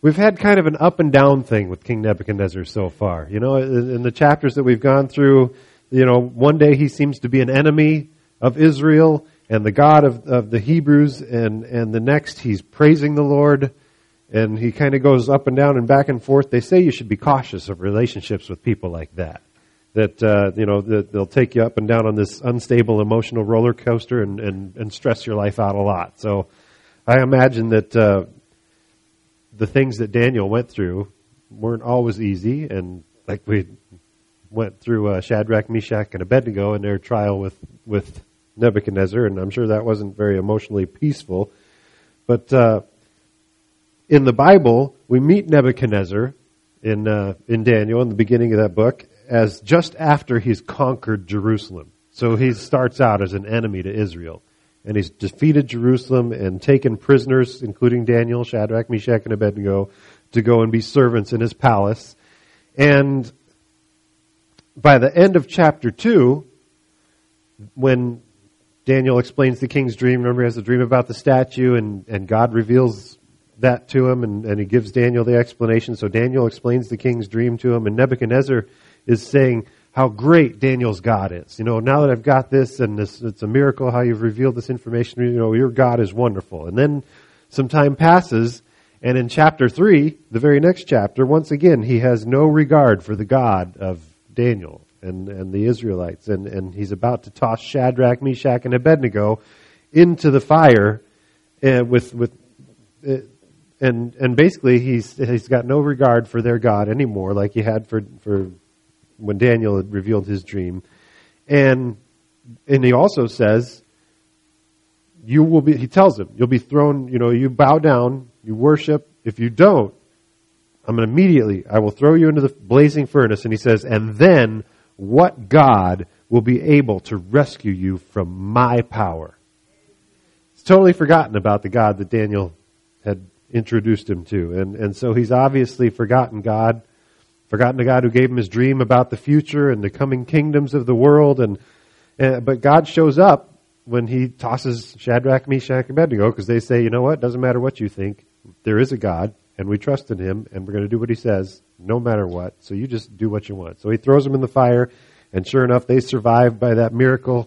we've had kind of an up and down thing with King Nebuchadnezzar so far. You know, in the chapters that we've gone through, you know, one day he seems to be an enemy of Israel and the God of the Hebrews, and the next he's praising the Lord, and he kind of goes up and down and back and forth. They say you should be cautious of relationships with people like that. That, you know, that they'll take you up and down on this unstable emotional roller coaster and stress your life out a lot. So I imagine that the things that Daniel went through weren't always easy, and like we went through Shadrach, Meshach, and Abednego in their trial with Nebuchadnezzar, and I'm sure that wasn't very emotionally peaceful. But in the Bible, we meet Nebuchadnezzar in Daniel in the beginning of that book as just after he's conquered Jerusalem. So he starts out as an enemy to Israel. And he's defeated Jerusalem and taken prisoners, including Daniel, Shadrach, Meshach, and Abednego, to go and be servants in his palace. And by the end of chapter 2, when Daniel explains the king's dream, remember he has a dream about the statue, and God reveals that to him, and he gives Daniel the explanation. So Daniel explains the king's dream to him, and Nebuchadnezzar is saying how great Daniel's God is. You know, now that I've got this, and it's a miracle how you've revealed this information, you know, your God is wonderful. And then some time passes, and in chapter 3, the very next chapter, once again, he has no regard for the God of Daniel and the Israelites. And he's about to toss Shadrach, Meshach, and Abednego into the fire and basically he's got no regard for their God anymore, like he had for when Daniel had revealed his dream. And he also says, he tells him, you'll be thrown, you know, you bow down, you worship. If you don't, I will throw you into the blazing furnace. And he says, and then what God will be able to rescue you from my power? He's totally forgotten about the God that Daniel had introduced him to. And so he's obviously forgotten the God who gave him his dream about the future and the coming kingdoms of the world. But God shows up when he tosses Shadrach, Meshach, and Abednego, because they say, you know what, doesn't matter what you think, there is a God, and we trust in him, and we're going to do what he says, no matter what, so you just do what you want. So he throws them in the fire, and sure enough, they survive by that miracle,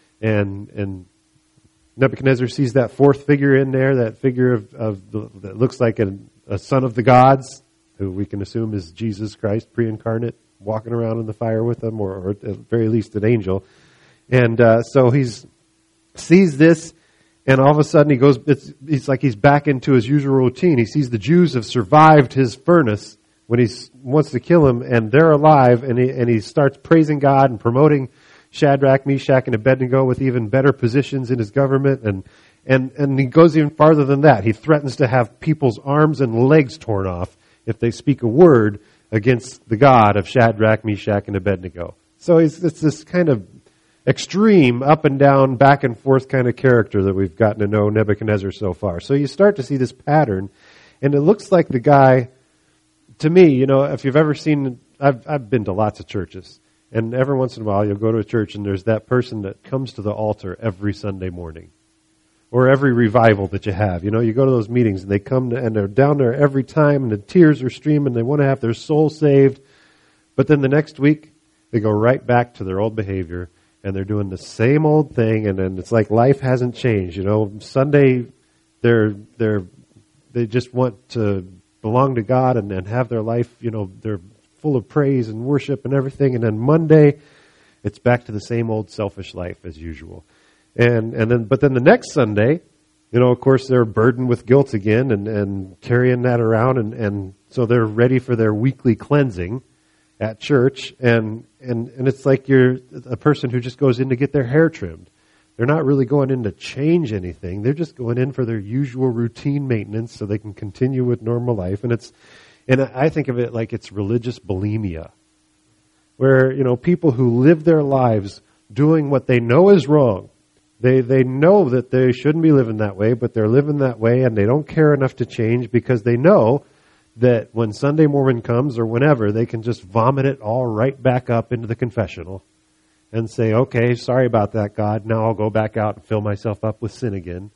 and Nebuchadnezzar sees that fourth figure in there, that figure that looks like a son of the gods, who we can assume is Jesus Christ, pre-incarnate, walking around in the fire with them, or at the very least an angel. And so he sees this, and all of a sudden it's like he's back into his usual routine. He sees the Jews have survived his furnace when he wants to kill him, and they're alive, and he starts praising God and promoting Shadrach, Meshach, and Abednego with even better positions in his government, and he goes even farther than that. He threatens to have people's arms and legs torn off if they speak a word against the God of Shadrach, Meshach, and Abednego. So it's this kind of extreme up and down, back and forth kind of character that we've gotten to know Nebuchadnezzar so far. So you start to see this pattern, and it looks like the guy, to me, you know, if you've ever seen, I've been to lots of churches, and every once in a while you'll go to a church and there's that person that comes to the altar every Sunday morning. Or every revival that you have. You know, you go to those meetings and they come and they're down there every time and the tears are streaming. They want to have their soul saved. But then the next week, they go right back to their old behavior and they're doing the same old thing. And then it's like life hasn't changed. You know, Sunday, they just want to belong to God and have their life, you know, they're full of praise and worship and everything. And then Monday, it's back to the same old selfish life as usual. But then the next Sunday, you know, of course, they're burdened with guilt again and carrying that around, and so they're ready for their weekly cleansing at church, and it's like you're a person who just goes in to get their hair trimmed. They're not really going in to change anything. They're just going in for their usual routine maintenance so they can continue with normal life. And I think of it like it's religious bulimia, where, you know, people who live their lives doing what they know is wrong. They know that they shouldn't be living that way, but they're living that way, and they don't care enough to change because they know that when Sunday morning comes or whenever, they can just vomit it all right back up into the confessional and say, okay, sorry about that, God. Now I'll go back out and fill myself up with sin again.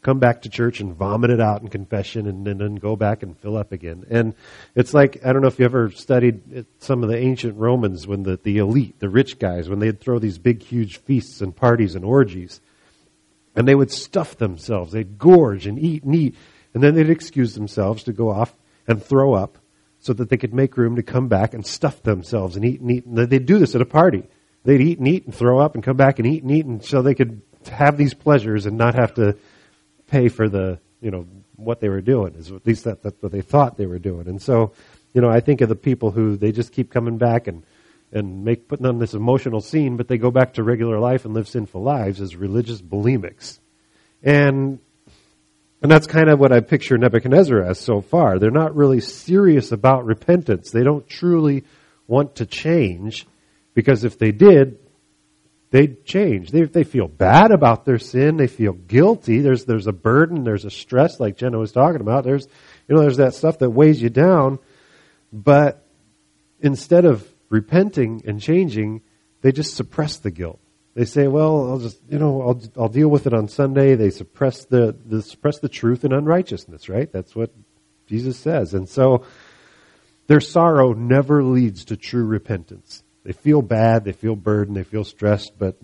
come back to church and vomit it out in confession and then go back and fill up again. And it's like, I don't know if you ever studied some of the ancient Romans when the elite, the rich guys, when they'd throw these big, huge feasts and parties and orgies, and they would stuff themselves. They'd gorge and eat, and then they'd excuse themselves to go off and throw up so that they could make room to come back and stuff themselves and eat. And they'd do this at a party. They'd eat and throw up and come back and eat, and so they could have these pleasures and not have to pay for the, what they were doing. Is at least that's what they thought they were doing. And so, I think of the people who they just keep coming back and putting on this emotional scene, but they go back to regular life and live sinful lives as religious bulimics. And that's kind of what I picture Nebuchadnezzar as so far. They're not really serious about repentance. They don't truly want to change, because if they did, they'd change. They feel bad about their sin. They feel guilty. There's a burden. There's a stress, like Jenna was talking about. There's that stuff that weighs you down. But instead of repenting and changing, they just suppress the guilt. They say, well, I'll just, I'll deal with it on Sunday. They suppress the truth and unrighteousness, right? That's what Jesus says. And so their sorrow never leads to true repentance. They feel bad, they feel burdened, they feel stressed, but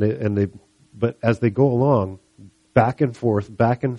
as they go along, back and forth,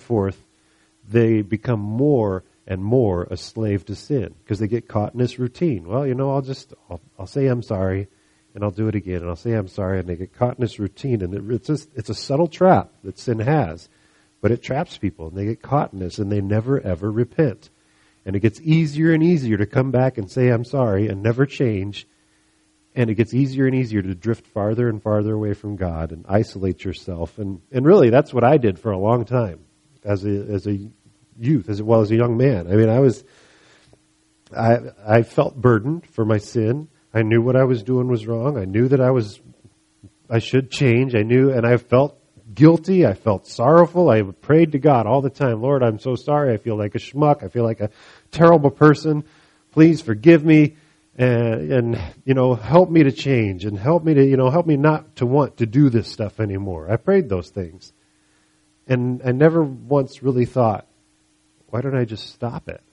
they become more and more a slave to sin because they get caught in this routine. Well, I'll say I'm sorry, and I'll do it again, and I'll say I'm sorry, and they get caught in this routine, and it's a subtle trap that sin has, but it traps people, and they get caught in this, and they never ever repent, and it gets easier and easier to come back and say I'm sorry and never change. And it gets easier and easier to drift farther and farther away from God and isolate yourself. And really, that's what I did for a long time as a youth, as well as a young man. I mean, I felt burdened for my sin. I knew what I was doing was wrong. I knew that I should change. And I felt guilty. I felt sorrowful. I prayed to God all the time, Lord, I'm so sorry. I feel like a schmuck. I feel like a terrible person. Please forgive me. And help me to change and help me not to want to do this stuff anymore. I prayed those things. And I never once really thought, why don't I just stop it?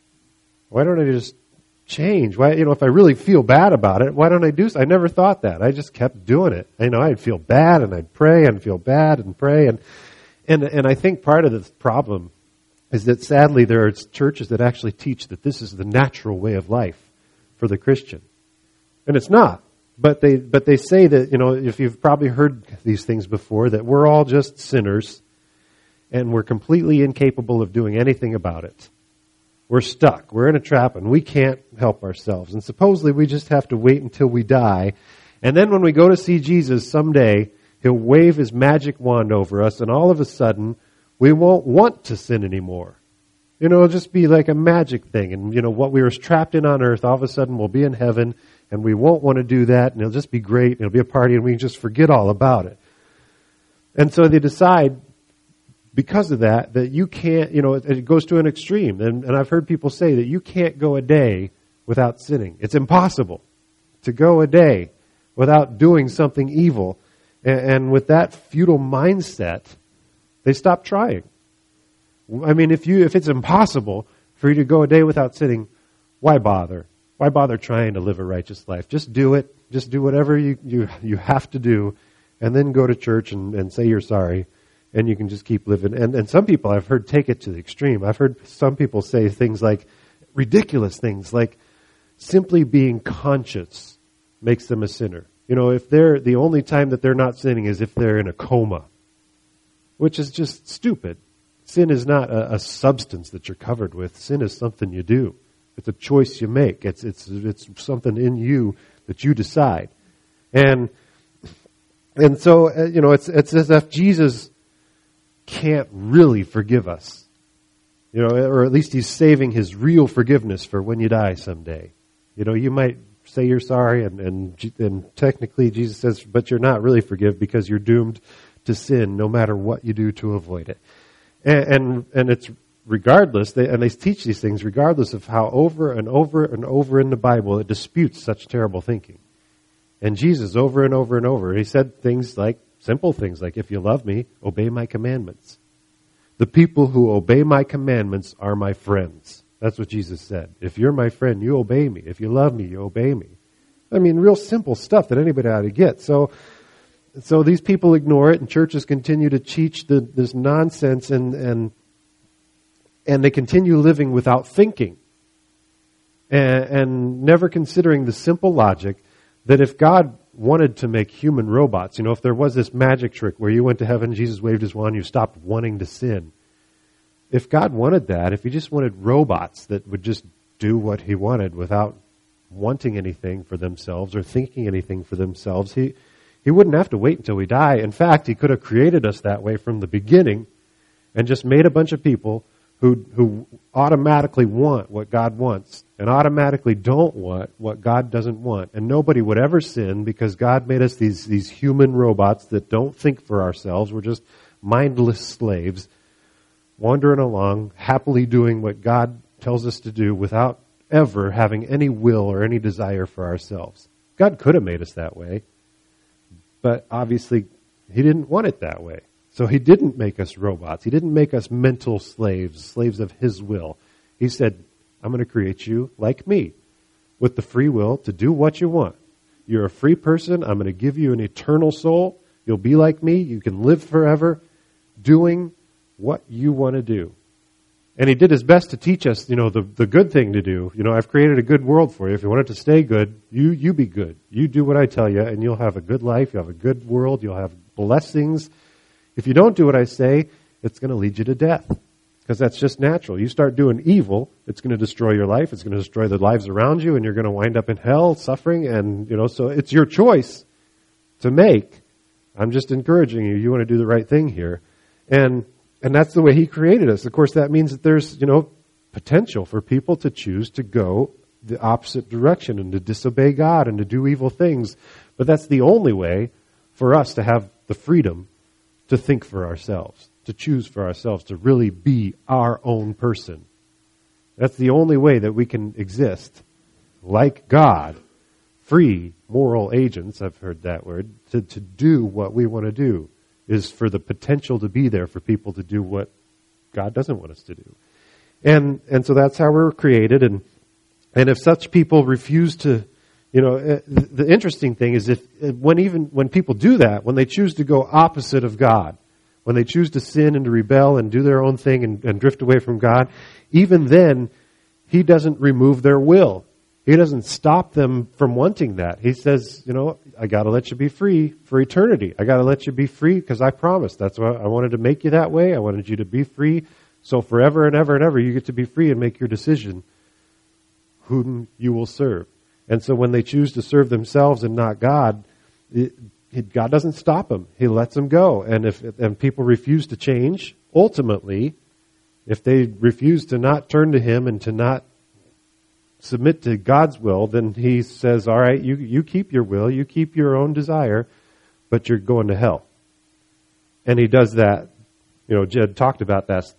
Why don't I just change? Why, if I really feel bad about it, why don't I do so? I never thought that. I just kept doing it. I'd feel bad and I'd pray and feel bad and pray. And I think part of the problem is that sadly there are churches that actually teach that this is the natural way of life for the Christian. And it's not. But they say that, if you've probably heard these things before, that we're all just sinners and we're completely incapable of doing anything about it. We're stuck. We're in a trap and we can't help ourselves. And supposedly we just have to wait until we die. And then when we go to see Jesus someday, He'll wave His magic wand over us and all of a sudden we won't want to sin anymore. It'll just be like a magic thing. And, what we were trapped in on earth, all of a sudden we'll be in heaven and we won't want to do that. And it'll just be great. And it'll be a party and we can just forget all about it. And so they decide, because of that you can't, it goes to an extreme. And I've heard people say that you can't go a day without sinning. It's impossible to go a day without doing something evil. And with that futile mindset, they stop trying. I mean, if it's impossible for you to go a day without sinning, why bother? Why bother trying to live a righteous life? Just do it. Just do whatever you have to do, and then go to church and say you're sorry, and you can just keep living. And some people I've heard take it to the extreme. I've heard some people say things like, ridiculous things, like simply being conscious makes them a sinner. If they're, the only time that they're not sinning is if they're in a coma, which is just stupid. Sin is not a substance that you're covered with. Sin is something you do. It's a choice you make. It's something in you that you decide. And so, it's as if Jesus can't really forgive us. Or at least He's saving His real forgiveness for when you die someday. You might say you're sorry and technically Jesus says, but you're not really forgiven because you're doomed to sin no matter what you do to avoid it. And it's regardless, they teach these things regardless of how over and over and over in the Bible it disputes such terrible thinking. And Jesus over and over and over, He said things like, simple things like, if you love me, obey my commandments. The people who obey my commandments are my friends. That's what Jesus said. If you're my friend, you obey me. If you love me, you obey me. I mean, real simple stuff that anybody ought to get. So these people ignore it, and churches continue to teach this nonsense, and they continue living without thinking, and never considering the simple logic that if God wanted to make human robots, if there was this magic trick where you went to heaven, Jesus waved his wand, you stopped wanting to sin. If God wanted that, if he just wanted robots that would just do what he wanted without wanting anything for themselves or thinking anything for themselves, he wouldn't have to wait until we die. In fact, he could have created us that way from the beginning and just made a bunch of people who automatically want what God wants and automatically don't want what God doesn't want. And nobody would ever sin because God made us these human robots that don't think for ourselves. We're just mindless slaves wandering along, happily doing what God tells us to do without ever having any will or any desire for ourselves. God could have made us that way, but obviously he didn't want it that way. So he didn't make us robots. He didn't make us mental slaves of his will. He said, I'm going to create you like me with the free will to do what you want. You're a free person. I'm going to give you an eternal soul. You'll be like me. You can live forever doing what you want to do. And he did his best to teach us, the good thing to do. I've created a good world for you. If you want it to stay good, you be good. You do what I tell you, and you'll have a good life. You'll have a good world. You'll have blessings. If you don't do what I say, it's going to lead you to death, because that's just natural. You start doing evil, it's going to destroy your life. It's going to destroy the lives around you, and you're going to wind up in hell suffering. And, so it's your choice to make. I'm just encouraging you. You want to do the right thing here. And that's the way he created us. Of course, that means that there's, potential for people to choose to go the opposite direction and to disobey God and to do evil things. But that's the only way for us to have the freedom to think for ourselves, to choose for ourselves, to really be our own person. That's the only way that we can exist like God, free moral agents, I've heard that word, to do what we want to do, is for the potential to be there for people to do what God doesn't want us to do. And so that's how we're created. And if such people refuse to, the interesting thing is when people do that, when they choose to go opposite of God, when they choose to sin and to rebel and do their own thing and drift away from God, even then, he doesn't remove their will. He doesn't stop them from wanting that. He says, I got to let you be free for eternity. I got to let you be free because I promised. That's why I wanted to make you that way. I wanted you to be free. So forever and ever and ever, you get to be free and make your decision whom you will serve. And so when they choose to serve themselves and not God, God doesn't stop them. He lets them go. And if people refuse to change, ultimately, if they refuse to not turn to him and to not submit to God's will, then he says, all right, you keep your will, you keep your own desire, but you're going to hell. And he does that. Jed talked about that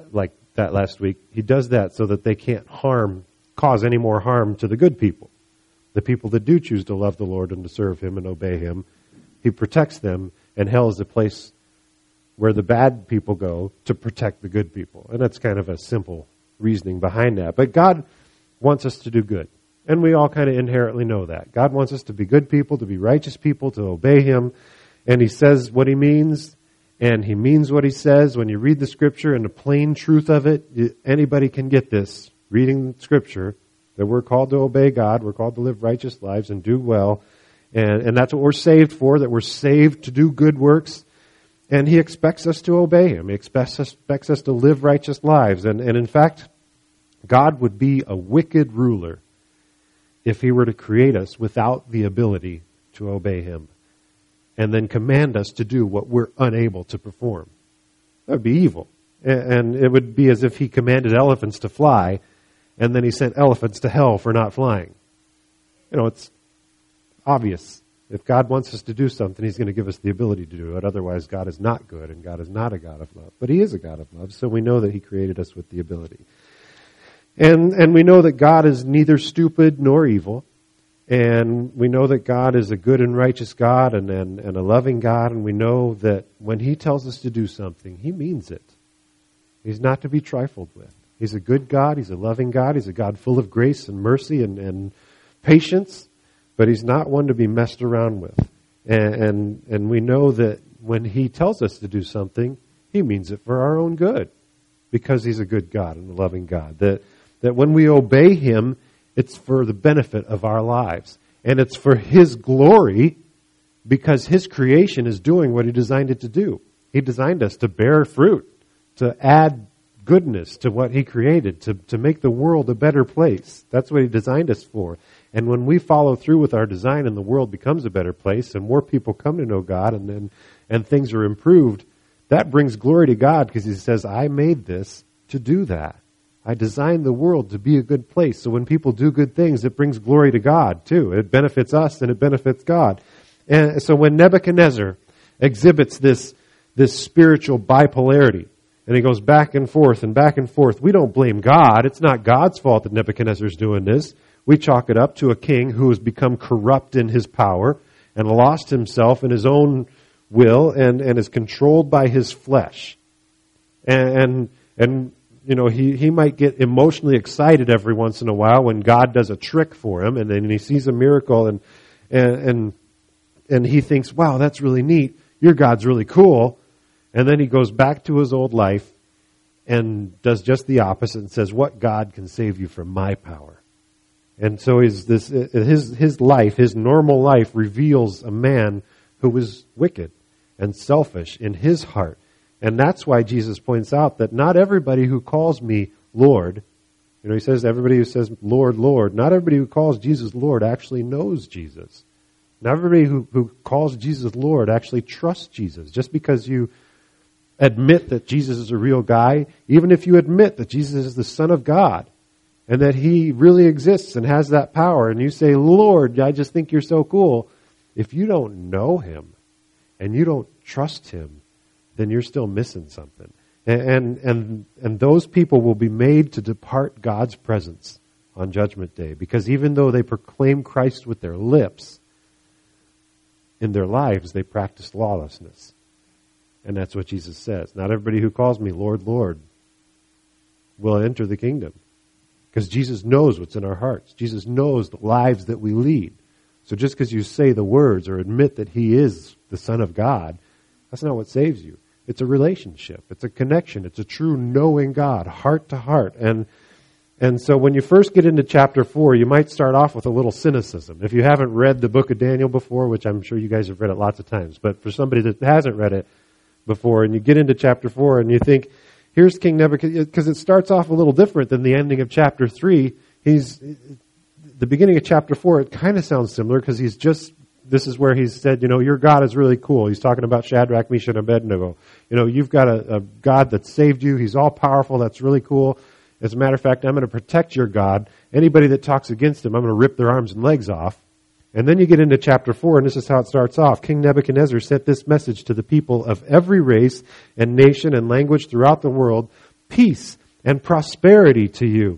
last week. He does that so that they can't cause any more harm to the good people. The people that do choose to love the Lord and to serve him and obey him, he protects them, and hell is the place where the bad people go to protect the good people. And that's kind of a simple reasoning behind that. But God wants us to do good. And we all kind of inherently know that. God wants us to be good people, to be righteous people, to obey him. And he says what he means, and he means what he says. When you read the scripture and the plain truth of it, anybody can get this, reading scripture, that we're called to obey God, we're called to live righteous lives and do well. And that's what we're saved for, that we're saved to do good works. And he expects us to obey him. He expects us to live righteous lives. And in fact, God would be a wicked ruler if he were to create us without the ability to obey him and then command us to do what we're unable to perform. That would be evil. And it would be as if he commanded elephants to fly and then he sent elephants to hell for not flying. It's obvious. If God wants us to do something, he's going to give us the ability to do it. Otherwise, God is not good, and God is not a God of love. But he is a God of love, so we know that he created us with the ability. And we know that God is neither stupid nor evil. And we know that God is a good and righteous God and a loving God. And we know that when he tells us to do something, he means it. He's not to be trifled with. He's a good God. He's a loving God. He's a God full of grace and mercy and patience, but he's not one to be messed around with. And we know that when he tells us to do something, he means it for our own good, because he's a good God and a loving God. That when we obey him, it's for the benefit of our lives. And it's for his glory, because his creation is doing what he designed it to do. He designed us to bear fruit, to add goodness to what he created, to make the world a better place. That's what he designed us for. And when we follow through with our design and the world becomes a better place and more people come to know God and things are improved, that brings glory to God, because he says, I made this to do that. I designed the world to be a good place. So when people do good things, it brings glory to God too. It benefits us and it benefits God. And so when Nebuchadnezzar exhibits this spiritual bipolarity, and he goes back and forth, we don't blame God. It's not God's fault that Nebuchadnezzar's doing this. We chalk it up to a king who has become corrupt in his power and lost himself in his own will and is controlled by his flesh. And you know, he might get emotionally excited every once in a while when God does a trick for him, and then he sees a miracle and he thinks, wow, that's really neat. Your God's really cool. And then he goes back to his old life and does just the opposite and says, what God can save you from my power? And so his life, his normal life, reveals a man who was wicked and selfish in his heart. And that's why Jesus points out that not everybody who calls me Lord, you know, he says everybody who says Lord, Lord, not everybody who calls Jesus Lord actually knows Jesus. Not everybody who calls Jesus Lord actually trusts Jesus. Just because you admit that Jesus is a real guy, even if you admit that Jesus is the Son of God and that he really exists and has that power, and you say, Lord, I just think you're so cool, if you don't know him and you don't trust him, then you're still missing something. And those people will be made to depart God's presence on Judgment Day, because even though they proclaim Christ with their lips, in their lives they practice lawlessness. And that's what Jesus says. Not everybody who calls me Lord, Lord will enter the kingdom. Because Jesus knows what's in our hearts. Jesus knows the lives that we lead. So just because you say the words or admit that he is the Son of God, that's not what saves you. It's a relationship. It's a connection. It's a true knowing God, heart to heart. And so when you first get into chapter 4, you might start off with a little cynicism. If you haven't read the book of Daniel before, which I'm sure you guys have read it lots of times, but for somebody that hasn't read it before, and you get into chapter 4 and you think, here's King Nebuchadnezzar, because it starts off a little different than the ending of chapter 3. The beginning of chapter 4, it kind of sounds similar, because this is where he's said, you know, your God is really cool. He's talking about Shadrach, Meshach, and Abednego. You know, you've got a God that saved you. He's all powerful. That's really cool. As a matter of fact, I'm going to protect your God. Anybody that talks against him, I'm going to rip their arms and legs off. And then you get into chapter 4, and this is how it starts off. King Nebuchadnezzar sent this message to the people of every race and nation and language throughout the world: peace and prosperity to you.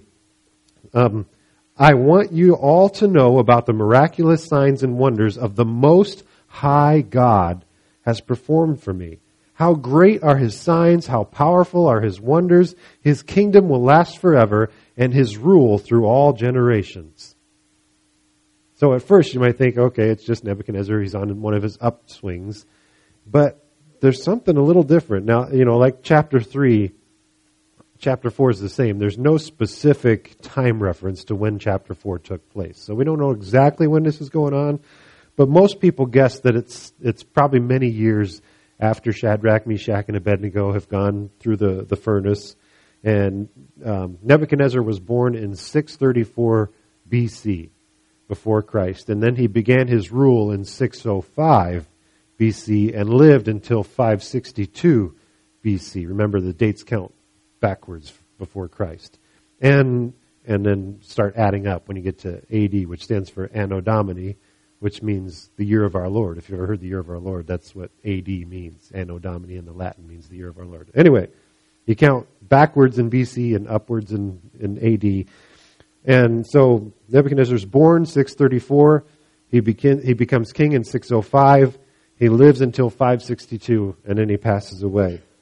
I want you all to know about the miraculous signs and wonders of the Most High God has performed for me. How great are his signs, how powerful are his wonders. His kingdom will last forever, and his rule through all generations. So at first you might think, okay, it's just Nebuchadnezzar, he's on one of his upswings. But there's something a little different. Now, you know, like chapter 3, chapter 4 is the same. There's no specific time reference to when chapter 4 took place. So we don't know exactly when this is going on, but most people guess that it's probably many years after Shadrach, Meshach, and Abednego have gone through the furnace. And Nebuchadnezzar was born in 634 BC, before Christ. And then he began his rule in 605 BC and lived until 562 BC. Remember, the dates count backwards before Christ. And then start adding up when you get to AD, which stands for Anno Domini, which means the year of our Lord. If you've ever heard the year of our Lord, that's what AD means. Anno Domini in the Latin means the year of our Lord. Anyway, you count backwards in BC and upwards in AD. And so Nebuchadnezzar's born 634. He becomes king in 605. He lives until 562, and then he passes away.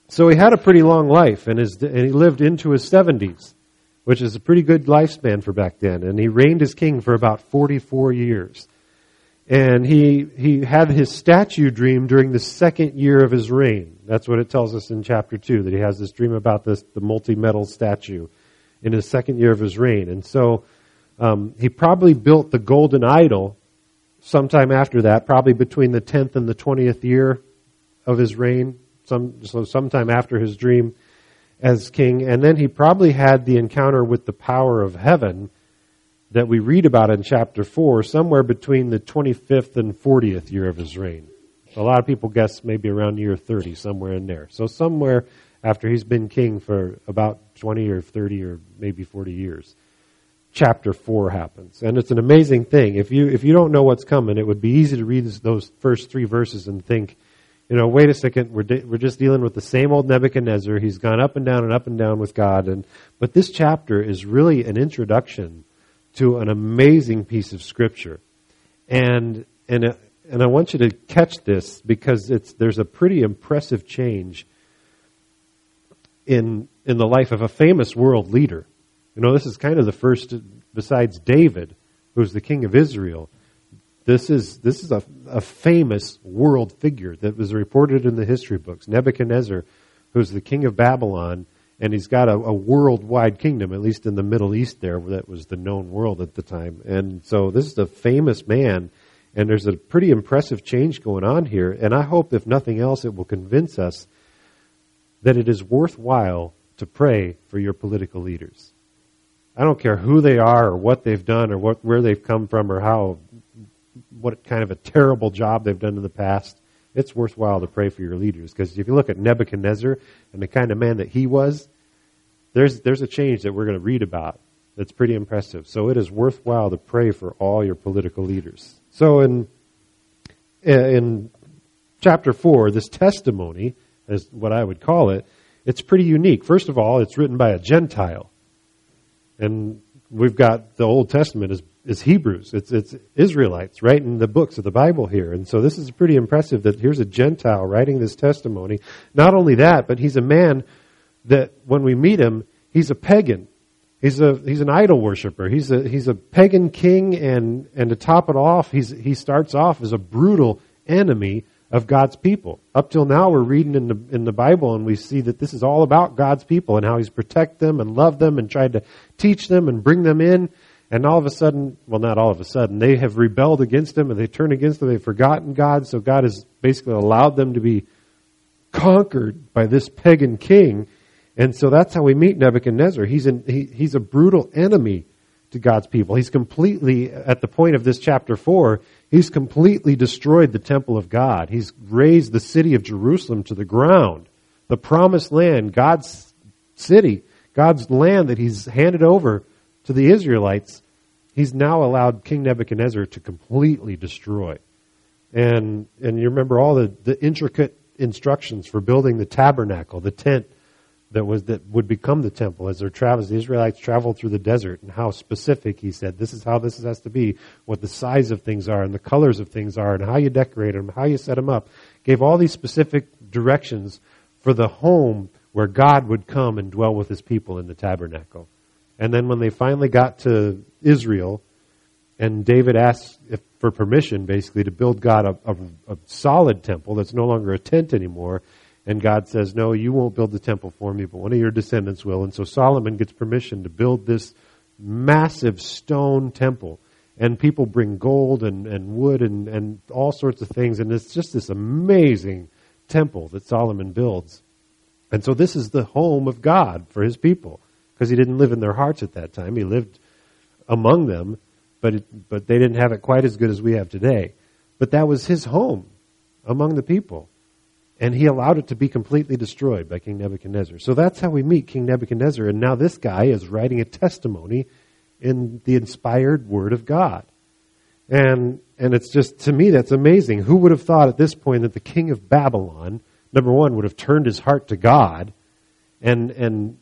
So he had a pretty long life, and he lived into his 70s, which is a pretty good lifespan for back then. And he reigned as king for about 44 years. And he had his statue dream during the second year of his reign. That's what it tells us in chapter 2, that he has this dream about the multi-metal statue in his second year of his reign. And so he probably built the golden idol sometime after that, probably between the 10th and the 20th year of his reign, sometime after his dream as king. And then he probably had the encounter with the power of heaven that we read about in chapter 4, somewhere between the 25th and 40th year of his reign. So a lot of people guess maybe around year 30, somewhere in there. So somewhere after he's been king for about 20 or 30 or maybe 40 years, chapter 4 happens. And it's an amazing thing. If you don't know what's coming, it would be easy to read those first 3 verses and think, wait a second, we're just dealing with the same old Nebuchadnezzar. He's gone up and down with God. But this chapter is really an introduction to an amazing piece of Scripture. And I want you to catch this, because there's a pretty impressive change in the life of a famous world leader. This is kind of the first, besides David, who's the king of Israel. This is a famous world figure that was reported in the history books. Nebuchadnezzar, who's the king of Babylon, and he's got a worldwide kingdom, at least in the Middle East there, where that was the known world at the time. And so this is a famous man, and there's a pretty impressive change going on here. And I hope, if nothing else, it will convince us that it is worthwhile to pray for your political leaders. I don't care who they are or what they've done or where they've come from or what kind of a terrible job they've done in the past. It's worthwhile to pray for your leaders, because if you look at Nebuchadnezzar and the kind of man that he was, there's a change that we're going to read about that's pretty impressive. So it is worthwhile to pray for all your political leaders. So in chapter 4, this testimony, is what I would call it, it's pretty unique. First of all, it's written by a Gentile. And we've got the Old Testament is Hebrews. It's Israelites writing the books of the Bible here. And so this is pretty impressive that here's a Gentile writing this testimony. Not only that, but he's a man that when we meet him, he's a pagan. He's an idol worshiper. He's a pagan king, and to top it off, he starts off as a brutal enemy of God's people. Up till now, we're reading in the Bible, and we see that this is all about God's people and how He's protect them and love them and tried to teach them and bring them in. And all of a sudden, well, not all of a sudden, they have rebelled against Him and they turned against Him. They've forgotten God, so God has basically allowed them to be conquered by this pagan king. And so that's how we meet Nebuchadnezzar. He's a brutal enemy to God's people. He's completely, at the point of this chapter 4, he's completely destroyed the temple of God. He's razed the city of Jerusalem to the ground. The promised land, God's city, God's land that He's handed over to the Israelites, He's now allowed King Nebuchadnezzar to completely destroy. And you remember all the intricate instructions for building the tabernacle, the tent that would become the temple as the Israelites traveled through the desert, and how specific He said, this is how this has to be, what the size of things are and the colors of things are and how you decorate them, how you set them up. Gave all these specific directions for the home where God would come and dwell with His people in the tabernacle. And then when they finally got to Israel, and David asked for permission basically to build God a solid temple that's no longer a tent anymore, and God says, no, you won't build the temple for me, but one of your descendants will. And so Solomon gets permission to build this massive stone temple. And people bring gold and wood and all sorts of things. And it's just this amazing temple that Solomon builds. And so this is the home of God for His people, because He didn't live in their hearts at that time. He lived among them, but they didn't have it quite as good as we have today. But that was His home among the people. And He allowed it to be completely destroyed by King Nebuchadnezzar. So that's how we meet King Nebuchadnezzar. And now this guy is writing a testimony in the inspired Word of God. And it's just, to me, that's amazing. Who would have thought at this point that the king of Babylon, number one, would have turned his heart to God and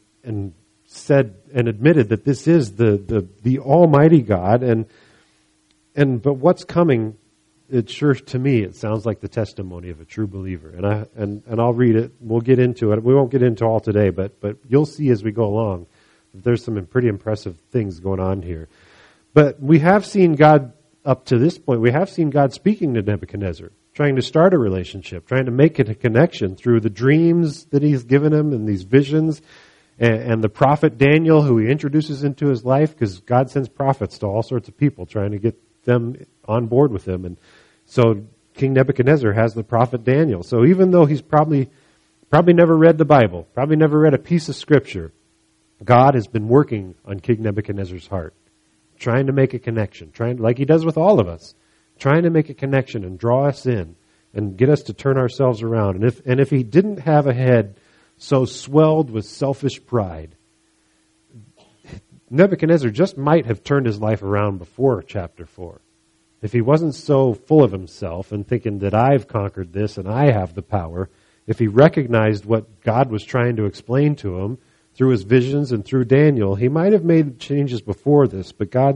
said and admitted that this is the Almighty God. But what's coming it sure, to me, it sounds like the testimony of a true believer. And I'll read it. We'll get into it. We won't get into all today, but you'll see as we go along, there's some pretty impressive things going on here. But we have seen God, up to this point, we have seen God speaking to Nebuchadnezzar, trying to start a relationship, trying to make it a connection through the dreams that he's given him and these visions, and the prophet Daniel, who he introduces into his life, because God sends prophets to all sorts of people, trying to get them on board with him. And so King Nebuchadnezzar has the prophet Daniel. So even though he's probably never read the Bible, probably never read a piece of Scripture, God has been working on King Nebuchadnezzar's heart, trying to make a connection, trying, like he does with all of us, trying to make a connection and draw us in and get us to turn ourselves around. And if he didn't have a head so swelled with selfish pride, Nebuchadnezzar just might have turned his life around before chapter 4. If he wasn't so full of himself and thinking that I've conquered this and I have the power, if he recognized what God was trying to explain to him through his visions and through Daniel, he might have made changes before this. But God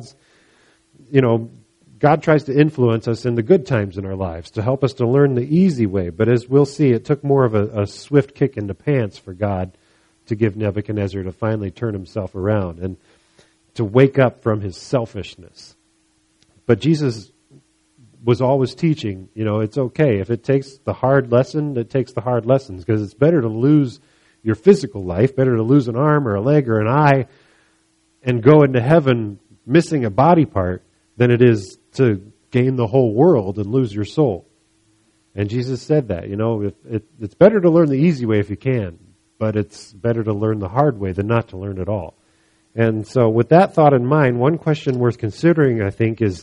tries to influence us in the good times in our lives to help us to learn the easy way. But as we'll see, it took more of a swift kick in the pants for God to give Nebuchadnezzar to finally turn himself around and to wake up from his selfishness. But Jesus was always teaching, it's okay. If it takes the hard lesson, it takes the hard lessons, because it's better to lose your physical life, better to lose an arm or a leg or an eye and go into heaven missing a body part than it is to gain the whole world and lose your soul. And Jesus said that, it's better to learn the easy way if you can, but it's better to learn the hard way than not to learn at all. And so with that thought in mind, one question worth considering, I think, is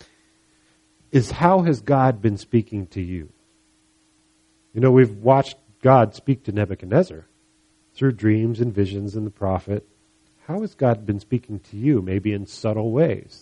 how has God been speaking to you? We've watched God speak to Nebuchadnezzar through dreams and visions and the prophet. How has God been speaking to you? Maybe in subtle ways.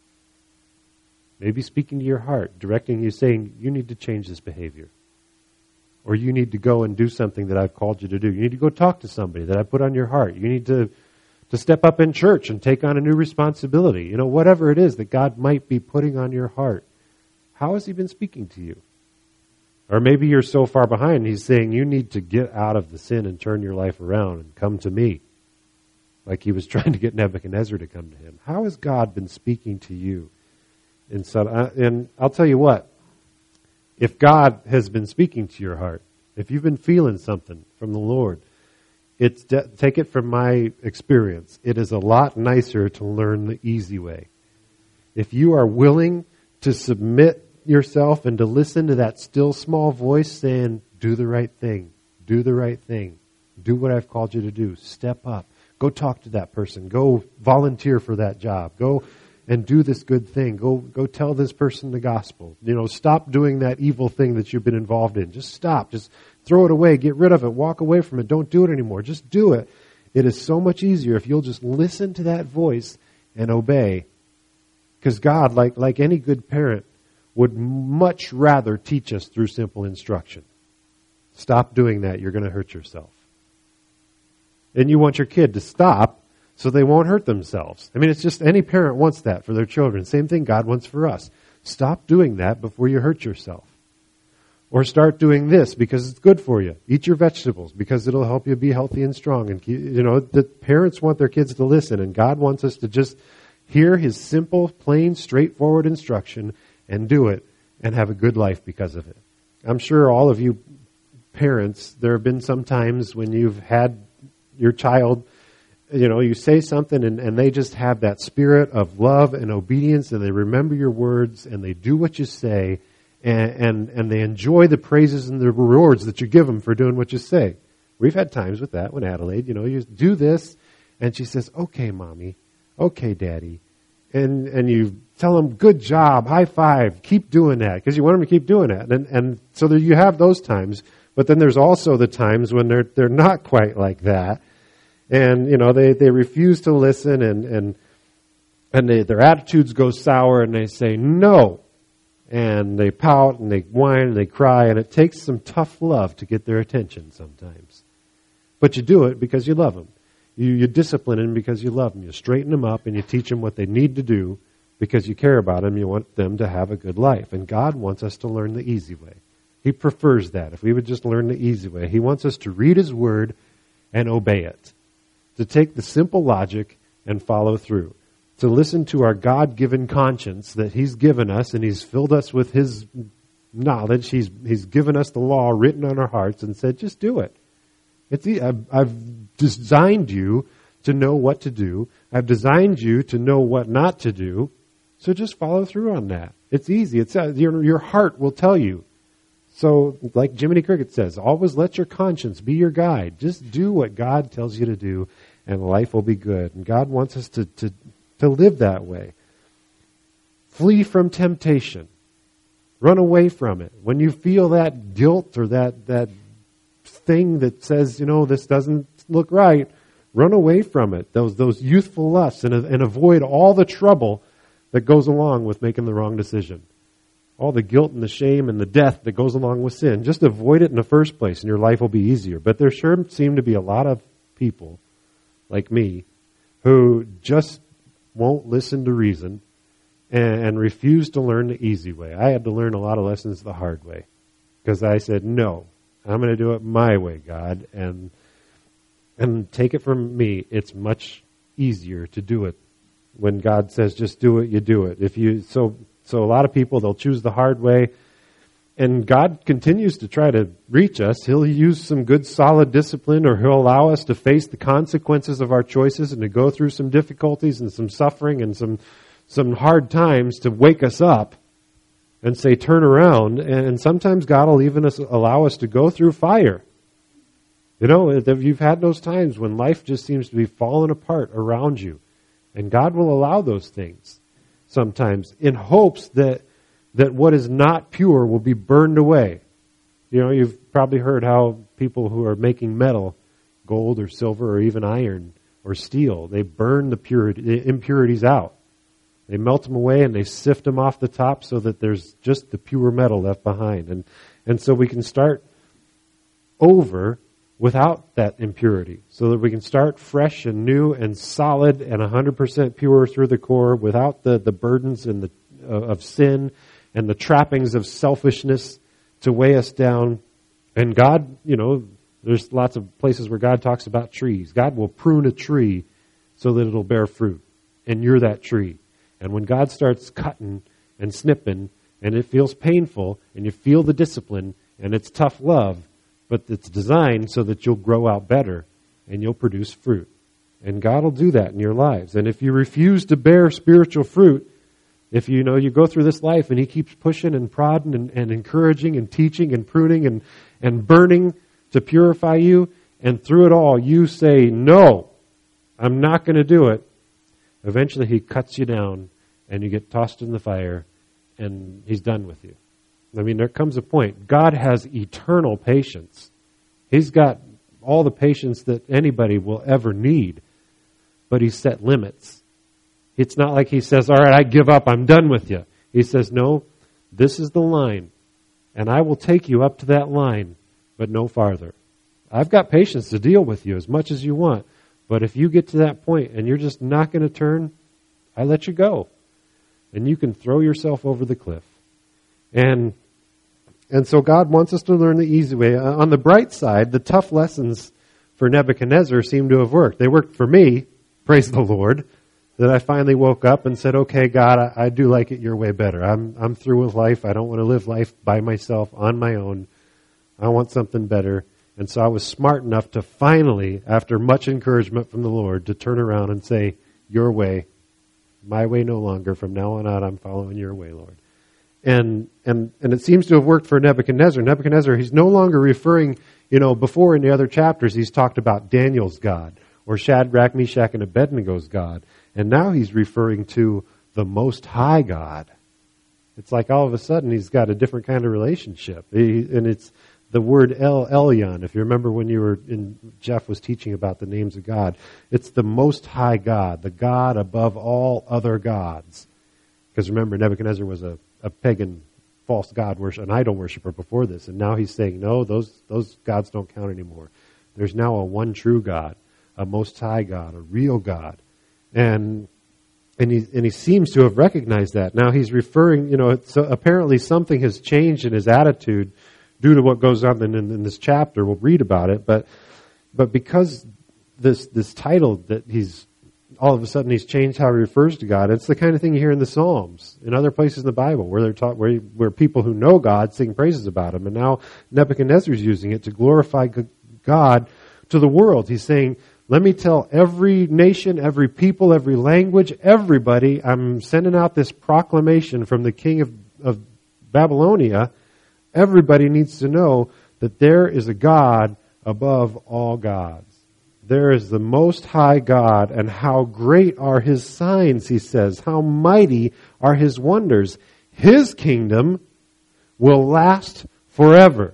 Maybe speaking to your heart, directing you, saying, you need to change this behavior. Or you need to go and do something that I've called you to do. You need to go talk to somebody that I put on your heart. You need to step up in church and take on a new responsibility. Whatever it is that God might be putting on your heart. How has he been speaking to you? Or maybe you're so far behind, he's saying you need to get out of the sin and turn your life around and come to me. Like he was trying to get Nebuchadnezzar to come to him. How has God been speaking to you? And I'll tell you what, if God has been speaking to your heart, if you've been feeling something from the Lord, take it from my experience, it is a lot nicer to learn the easy way. If you are willing to submit yourself and to listen to that still small voice saying, do the right thing, do the right thing, do what I've called you to do, step up, go talk to that person, go volunteer for that job, go and do this good thing, go tell this person the gospel. Stop doing that evil thing that you've been involved in. Just stop, just throw it away, get rid of it, walk away from it, don't do it anymore, just do it. It is so much easier if you'll just listen to that voice and obey. Because God, like any good parent, would much rather teach us through simple instruction. Stop doing that. You're going to hurt yourself. And you want your kid to stop so they won't hurt themselves. It's just any parent wants that for their children. Same thing God wants for us. Stop doing that before you hurt yourself. Or start doing this because it's good for you. Eat your vegetables because it'll help you be healthy and strong. And the parents want their kids to listen, and God wants us to just hear his simple, plain, straightforward instruction and do it and have a good life because of it. I'm sure all of you parents, there have been some times when you've had your child, you say something and they just have that spirit of love and obedience, and they remember your words and they do what you say, and they enjoy the praises and the rewards that you give them for doing what you say. We've had times with that when Adelaide, you do this and she says, okay, mommy, okay, daddy. And you tell them, good job, high five, keep doing that, because you want them to keep doing that. And so there you have those times, but then there's also the times when they're not quite like that. And, they refuse to listen and their attitudes go sour and they say no. And they pout and they whine and they cry, and it takes some tough love to get their attention sometimes. But you do it because you love them. You discipline them because you love them. You straighten them up and you teach them what they need to do because you care about them. You want them to have a good life. And God wants us to learn the easy way. He prefers that. If we would just learn the easy way. He wants us to read His Word and obey it. To take the simple logic and follow through. To listen to our God-given conscience that He's given us, and He's filled us with His knowledge. He's given us the law written on our hearts and said, just do it. I've designed you to know what to do. I've designed you to know what not to do. So just follow through on that. It's easy. It's your heart will tell you. So like Jiminy Cricket says, always let your conscience be your guide. Just do what God tells you to do and life will be good. And God wants us to live that way. Flee from temptation. Run away from it. When you feel that guilt or that thing that says, this doesn't look right, run away from it. Those youthful lusts and avoid all the trouble that goes along with making the wrong decision. All the guilt and the shame and the death that goes along with sin. Just avoid it in the first place and your life will be easier. But there sure seem to be a lot of people like me who just won't listen to reason and refuse to learn the easy way. I had to learn a lot of lessons the hard way because I said, no, I'm going to do it my way, God. And take it from me, it's much easier to do it. When God says just do it, you do it. So a lot of people, they'll choose the hard way. And God continues to try to reach us. He'll use some good solid discipline, or He'll allow us to face the consequences of our choices and to go through some difficulties and some suffering and some hard times to wake us up and say, turn around. And sometimes God will even allow us to go through fire. You've had those times when life just seems to be falling apart around you. And God will allow those things sometimes in hopes that what is not pure will be burned away. You've probably heard how people who are making metal, gold or silver or even iron or steel, they burn the impurities out. They melt them away and they sift them off the top so that there's just the pure metal left behind. And so we can start over without that impurity, so that we can start fresh and new and solid and 100% pure through the core without the burdens and of sin and the trappings of selfishness to weigh us down. And God, there's lots of places where God talks about trees. God will prune a tree so that it'll bear fruit, and you're that tree. And when God starts cutting and snipping, and it feels painful, and you feel the discipline, and it's tough love, but it's designed so that you'll grow out better and you'll produce fruit. And God will do that in your lives. And if you refuse to bear spiritual fruit, if you go through this life and He keeps pushing and prodding and encouraging and teaching and pruning and burning to purify you, and through it all you say, no, I'm not going to do it, eventually He cuts you down and you get tossed in the fire and He's done with you. There comes a point. God has eternal patience. He's got all the patience that anybody will ever need, but He's set limits. It's not like He says, all right, I give up, I'm done with you. He says, no, this is the line, and I will take you up to that line, but no farther. I've got patience to deal with you as much as you want, but if you get to that point and you're just not going to turn, I let you go. And you can throw yourself over the cliff. And so God wants us to learn the easy way. On the bright side, the tough lessons for Nebuchadnezzar seem to have worked. They worked for me, praise the Lord, that I finally woke up and said, okay, God, I do like it your way better. I'm through with life. I don't want to live life by myself, on my own. I want something better. And so I was smart enough to finally, after much encouragement from the Lord, to turn around and say, your way, my way no longer. From now on out, I'm following your way, Lord. And it seems to have worked for Nebuchadnezzar. Nebuchadnezzar, he's no longer referring, before in the other chapters, he's talked about Daniel's God or Shadrach, Meshach, and Abednego's God. And now he's referring to the Most High God. It's like all of a sudden he's got a different kind of relationship. And it's the word El Elyon. If you remember when Jeff was teaching about the names of God, it's the Most High God, the God above all other gods. Because remember, Nebuchadnezzar was a pagan false god worship, an idol worshiper before this, and now he's saying, no, those gods don't count anymore. There's now a one true God, a Most High God, a real God, and And he seems to have recognized that. Now he's referring, so apparently something has changed in his attitude due to what goes on in this chapter. We'll read about it, but because this title that he's all of a sudden he's changed how he refers to God. It's the kind of thing you hear in the Psalms, in other places in the Bible, where they're taught where people who know God sing praises about Him. And now Nebuchadnezzar's using it to glorify God to the world. He's saying, let me tell every nation, every people, every language, everybody, I'm sending out this proclamation from the king of Babylonia. Everybody needs to know that there is a God above all gods. There is the Most High God, and how great are His signs, he says. How mighty are His wonders. His kingdom will last forever.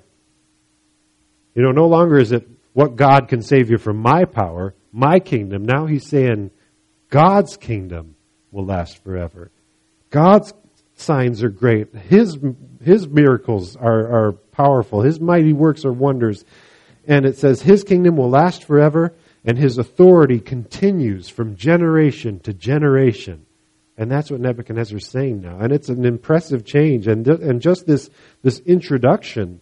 No longer is it what God can save you from my power, my kingdom. Now he's saying God's kingdom will last forever. God's signs are great. His miracles are powerful. His mighty works are wonders. And it says His kingdom will last forever, and His authority continues from generation to generation. And that's what Nebuchadnezzar is saying now. And it's an impressive change. And just this introduction,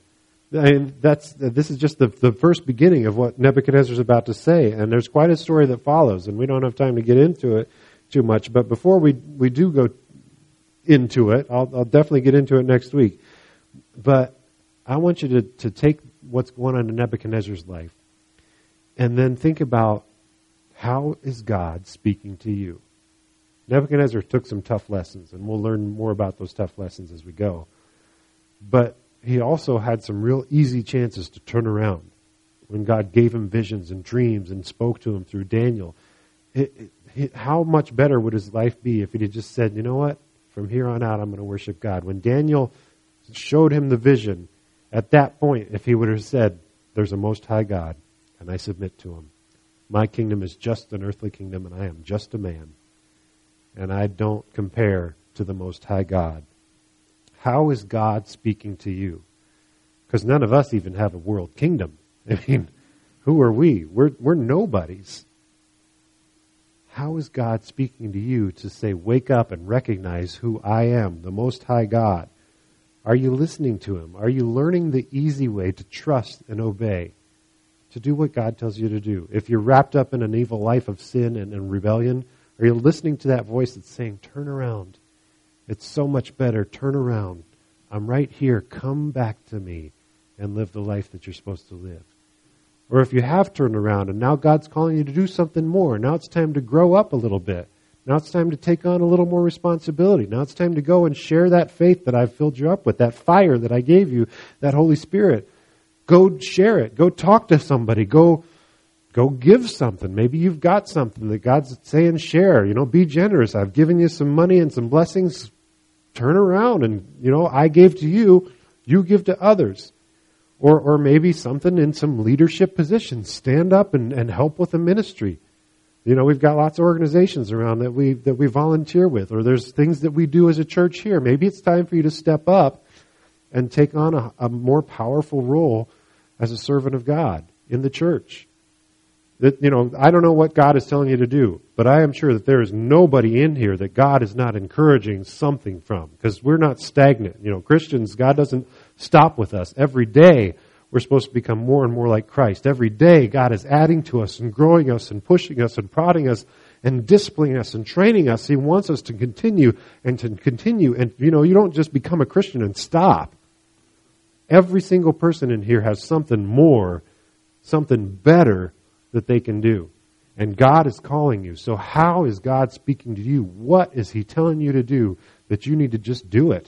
this is just the first beginning of what Nebuchadnezzar is about to say. And there's quite a story that follows, and we don't have time to get into it too much. But before we do go into it, I'll definitely get into it next week. But I want you to take what's going on in Nebuchadnezzar's life and then think about, how is God speaking to you? Nebuchadnezzar took some tough lessons, and we'll learn more about those tough lessons as we go. But he also had some real easy chances to turn around when God gave him visions and dreams and spoke to him through Daniel. How much better would his life be if he had just said, you know what, from here on out I'm going to worship God. When Daniel showed him the vision, at that point, if he would have said, there's a Most High God, and I submit to Him. My kingdom is just an earthly kingdom, and I am just a man. And I don't compare to the Most High God. How is God speaking to you? Because none of us even have a world kingdom. I mean, who are we? We're nobodies. How is God speaking to you to say, wake up and recognize who I am, the Most High God? Are you listening to Him? Are you learning the easy way to trust and obey, to do what God tells you to do? If you're wrapped up in an evil life of sin and rebellion, are you listening to that voice that's saying, turn around? It's so much better. Turn around. I'm right here. Come back to me and live the life that you're supposed to live. Or if you have turned around and now God's calling you to do something more, now it's time to grow up a little bit. Now it's time to take on a little more responsibility. Now it's time to go and share that faith that I've filled you up with, that fire that I gave you, that Holy Spirit. Go share it. Go talk to somebody. Go give something. Maybe you've got something that God's saying share. Be generous. I've given you some money and some blessings. Turn around and, I gave to you, you give to others. Or maybe something in some leadership position. Stand up and help with a ministry. We've got lots of organizations around that we volunteer with, or there's things that we do as a church here. Maybe it's time for you to step up and take on a more powerful role as a servant of God in the church. That, I don't know what God is telling you to do, but I am sure that there is nobody in here that God is not encouraging something from, because we're not stagnant. Christians, God doesn't stop with us. Every day we're supposed to become more and more like Christ. Every day God is adding to us and growing us and pushing us and prodding us and disciplining us and training us. He wants us to continue and to continue. And, you don't just become a Christian and stop. Every single person in here has something more, something better that they can do. And God is calling you. So how is God speaking to you? What is He telling you to do that you need to just do it?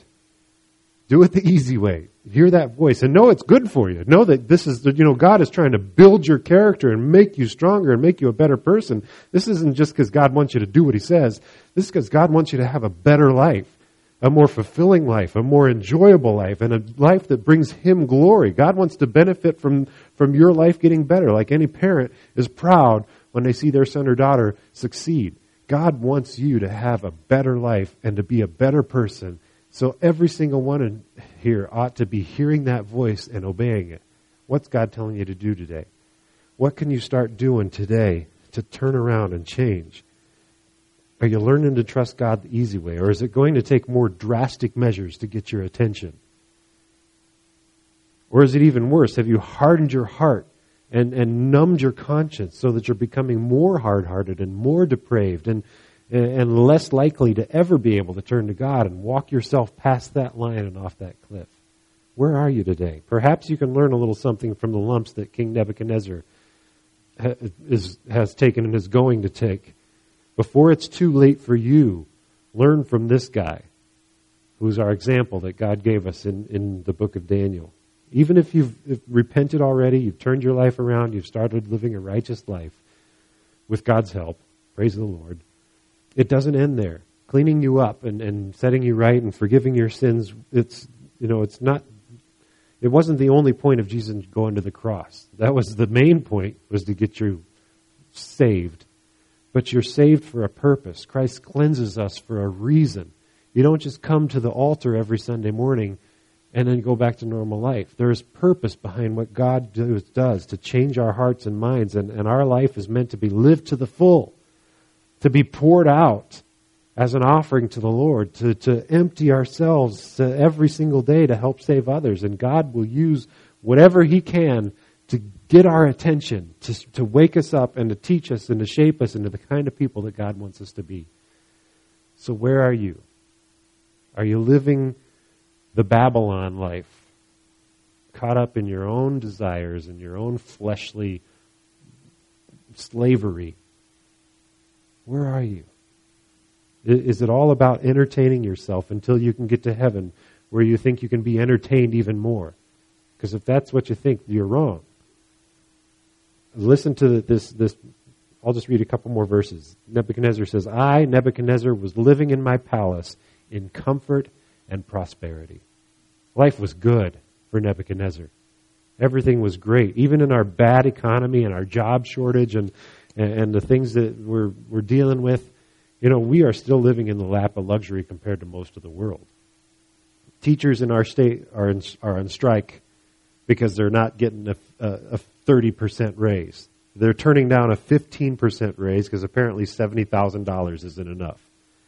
Do it the easy way. Hear that voice and know it's good for you. Know that this is, God is trying to build your character and make you stronger and make you a better person. This isn't just because God wants you to do what He says. This is because God wants you to have a better life, a more fulfilling life, a more enjoyable life, and a life that brings Him glory. God wants to benefit from your life getting better. Like any parent is proud when they see their son or daughter succeed. God wants you to have a better life and to be a better person. So every single one in here ought to be hearing that voice and obeying it. What's God telling you to do today? What can you start doing today to turn around and change? Are you learning to trust God the easy way? Or is it going to take more drastic measures to get your attention? Or is it even worse? Have you hardened your heart and numbed your conscience so that you're becoming more hard-hearted and more depraved and less likely to ever be able to turn to God and walk yourself past that line and off that cliff? Where are you today? Perhaps you can learn a little something from the lumps that King Nebuchadnezzar has taken and is going to take. Before it's too late for you, learn from this guy, who's our example that God gave us in the book of Daniel. Even if you've repented already, you've turned your life around, you've started living a righteous life with God's help, praise the Lord, it doesn't end there. Cleaning you up and setting you right and forgiving your sins, it wasn't the only point of Jesus going to the cross. That was the main point, was to get you saved. But you're saved for a purpose. Christ cleanses us for a reason. You don't just come to the altar every Sunday morning and then go back to normal life. There is purpose behind what God does to change our hearts and minds, and our life is meant to be lived to the full, to be poured out as an offering to the Lord, to empty ourselves every single day to help save others. And God will use whatever He can to get our attention, to wake us up and to teach us and to shape us into the kind of people that God wants us to be. So where are you? Are you living the Babylon life, caught up in your own desires and your own fleshly slavery? Where are you? Is it all about entertaining yourself until you can get to heaven where you think you can be entertained even more? Because if that's what you think, you're wrong. Listen to this. I'll just read a couple more verses. Nebuchadnezzar says, I, Nebuchadnezzar, was living in my palace in comfort and prosperity. Life was good for Nebuchadnezzar. Everything was great. Even in our bad economy and our job shortage and the things that we're dealing with, we are still living in the lap of luxury compared to most of the world. Teachers in our state are on strike because they're not getting a 30% raise. They're turning down a 15% raise because apparently $70,000 isn't enough.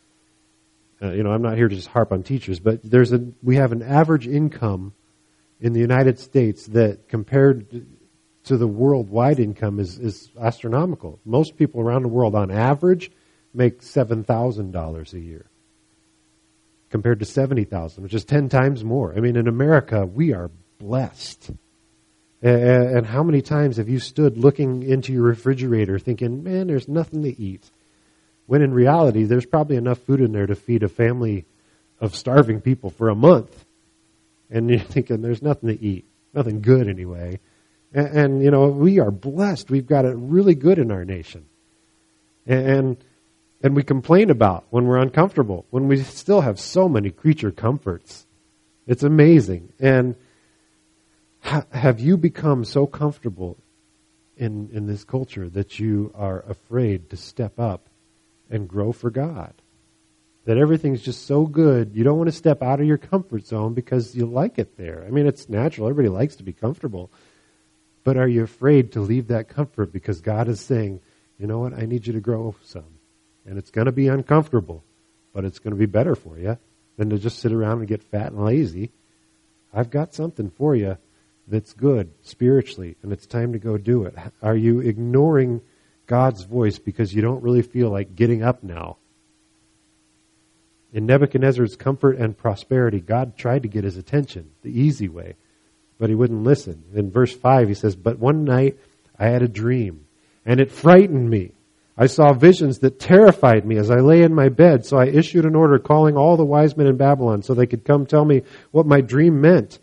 I'm not here to just harp on teachers, but we have an average income in the United States that compared to the worldwide income is astronomical. Most people around the world on average make $7,000 a year compared to $70,000, which is 10 times more. I mean, in America, we are blessed. And how many times have you stood looking into your refrigerator thinking, man, there's nothing to eat? When in reality, there's probably enough food in there to feed a family of starving people for a month. And you're thinking, there's nothing to eat. Nothing good anyway. And we are blessed. We've got it really good in our nation. And we complain about when we're uncomfortable, when we still have so many creature comforts. It's amazing. And have you become so comfortable in this culture that you are afraid to step up and grow for God? That everything's just so good, you don't want to step out of your comfort zone because you like it there. I mean, it's natural. Everybody likes to be comfortable. But are you afraid to leave that comfort because God is saying, you know what, I need you to grow some. And it's going to be uncomfortable, but it's going to be better for you than to just sit around and get fat and lazy. I've got something for you that's good spiritually, and it's time to go do it. Are you ignoring God's voice because you don't really feel like getting up now? In Nebuchadnezzar's comfort and prosperity, God tried to get his attention the easy way, but he wouldn't listen. In verse 5, he says, but one night I had a dream, and it frightened me. I saw visions that terrified me as I lay in my bed, so I issued an order calling all the wise men in Babylon so they could come tell me what my dream meant.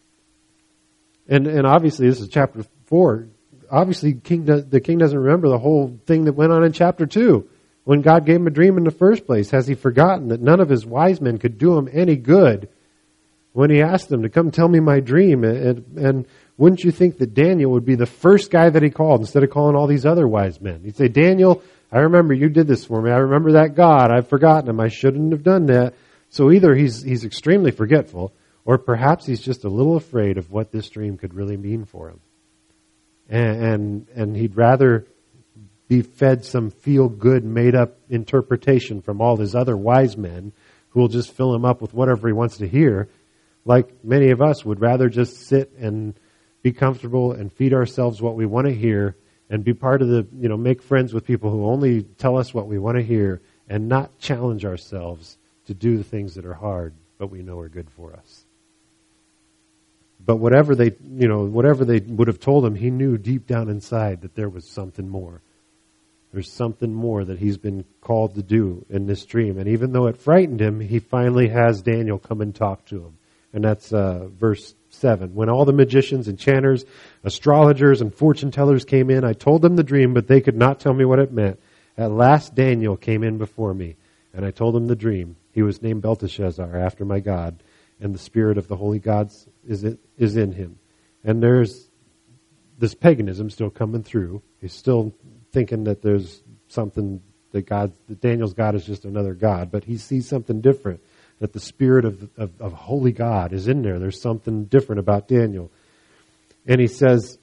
And obviously, this is chapter 4. Obviously, the king doesn't remember the whole thing that went on in chapter 2. When God gave him a dream in the first place, has he forgotten that none of his wise men could do him any good when he asked them to come tell me my dream? And wouldn't you think that Daniel would be the first guy that he called instead of calling all these other wise men? He'd say, Daniel, I remember you did this for me. I remember that God. I've forgotten him. I shouldn't have done that. So either he's extremely forgetful, or perhaps he's just a little afraid of what this dream could really mean for him. And he'd rather be fed some feel-good, made-up interpretation from all his other wise men who will just fill him up with whatever he wants to hear. Like many of us would rather just sit and be comfortable and feed ourselves what we want to hear and be part of the, make friends with people who only tell us what we want to hear and not challenge ourselves to do the things that are hard, but we know are good for us. But whatever they would have told him, he knew deep down inside that there was something more. There's something more that he's been called to do in this dream. And even though it frightened him, he finally has Daniel come and talk to him. And that's verse 7. When all the magicians, enchanters, astrologers, and fortune tellers came in, I told them the dream, but they could not tell me what it meant. At last Daniel came in before me, and I told him the dream. He was named Belteshazzar, after my God, and the spirit of the holy gods is in him. And there's this paganism still coming through. He's still thinking that there's something that Daniel's God is just another God, but he sees something different, that the spirit of holy God is in there. There's something different about Daniel. And he says,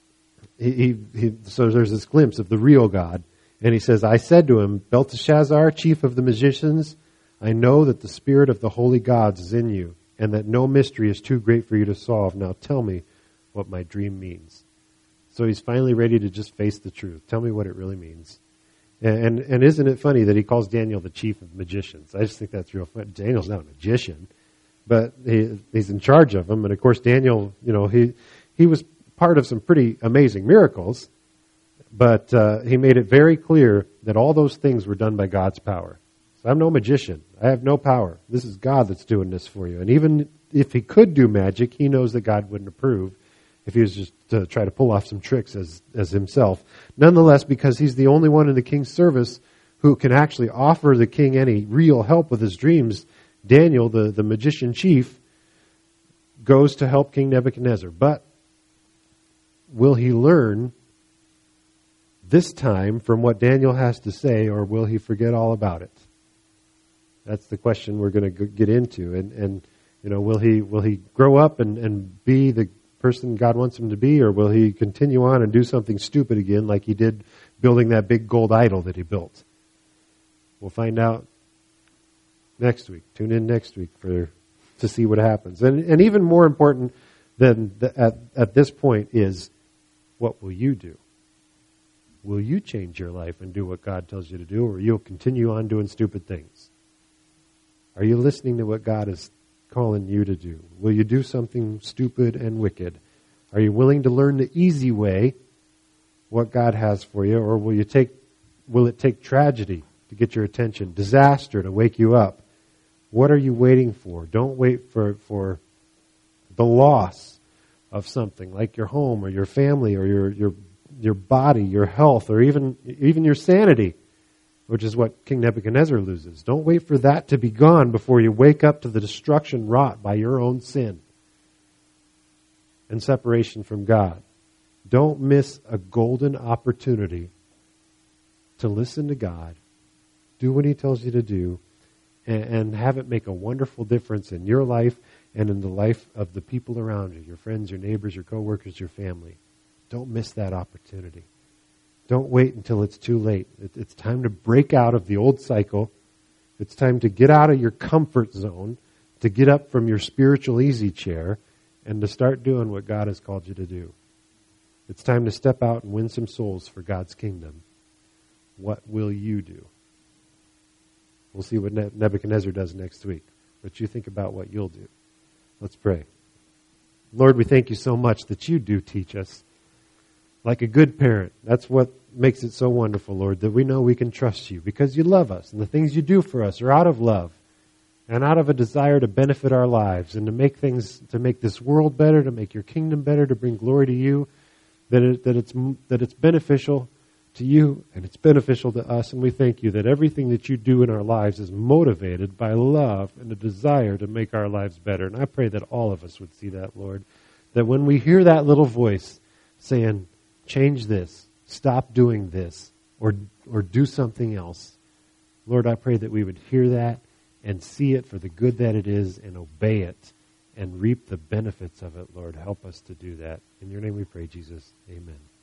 so there's this glimpse of the real God. And he says, I said to him, Belteshazzar, chief of the magicians, I know that the spirit of the holy gods is in you, and that no mystery is too great for you to solve. Now tell me what my dream means. So he's finally ready to just face the truth. Tell me what it really means. And isn't it funny that he calls Daniel the chief of magicians? I just think that's real funny. Daniel's not a magician, but he's in charge of them. And of course, Daniel, he was part of some pretty amazing miracles, but he made it very clear that all those things were done by God's power. So I'm no magician. I have no power. This is God that's doing this for you. And even if he could do magic, he knows that God wouldn't approve if he was just to try to pull off some tricks as himself. Nonetheless, because he's the only one in the king's service who can actually offer the king any real help with his dreams, Daniel, the magician chief, goes to help King Nebuchadnezzar. But will he learn this time from what Daniel has to say, or will he forget all about it? That's the question we're going to get into. And will he grow up and be the person God wants him to be, or will he continue on and do something stupid again like he did building that big gold idol that he built? We'll find out next week. Tune in next week to see what happens. And even more important than at this point is, what will you do? Will you change your life and do what God tells you to do, or you'll continue on doing stupid things? Are you listening to what God is calling you to do? Will you do something stupid and wicked? Are you willing to learn the easy way, what God has for you, or will it take tragedy to get your attention, disaster to wake you up? What are you waiting for? Don't wait for the loss of something like your home or your family or your body, your health, or even your sanity, which is what King Nebuchadnezzar loses. Don't wait for that to be gone before you wake up to the destruction wrought by your own sin and separation from God. Don't miss a golden opportunity to listen to God, do what He tells you to do, and have it make a wonderful difference in your life and in the life of the people around you, your friends, your neighbors, your coworkers, your family. Don't miss that opportunity. Don't wait until it's too late. It's time to break out of the old cycle. It's time to get out of your comfort zone, to get up from your spiritual easy chair, and to start doing what God has called you to do. It's time to step out and win some souls for God's kingdom. What will you do? We'll see what Nebuchadnezzar does next week. But you think about what you'll do. Let's pray. Lord, we thank you so much that you do teach us like a good parent. That's what makes it so wonderful, Lord, that we know we can trust you because you love us. And the things you do for us are out of love and out of a desire to benefit our lives and to make this world better, to make your kingdom better, to bring glory to you, that it's beneficial to you and it's beneficial to us. And we thank you that everything that you do in our lives is motivated by love and a desire to make our lives better. And I pray that all of us would see that, Lord, that when we hear that little voice saying, change this, stop doing this, or do something else, Lord, I pray that we would hear that and see it for the good that it is and obey it and reap the benefits of it, Lord. Help us to do that. In your name we pray, Jesus. Amen.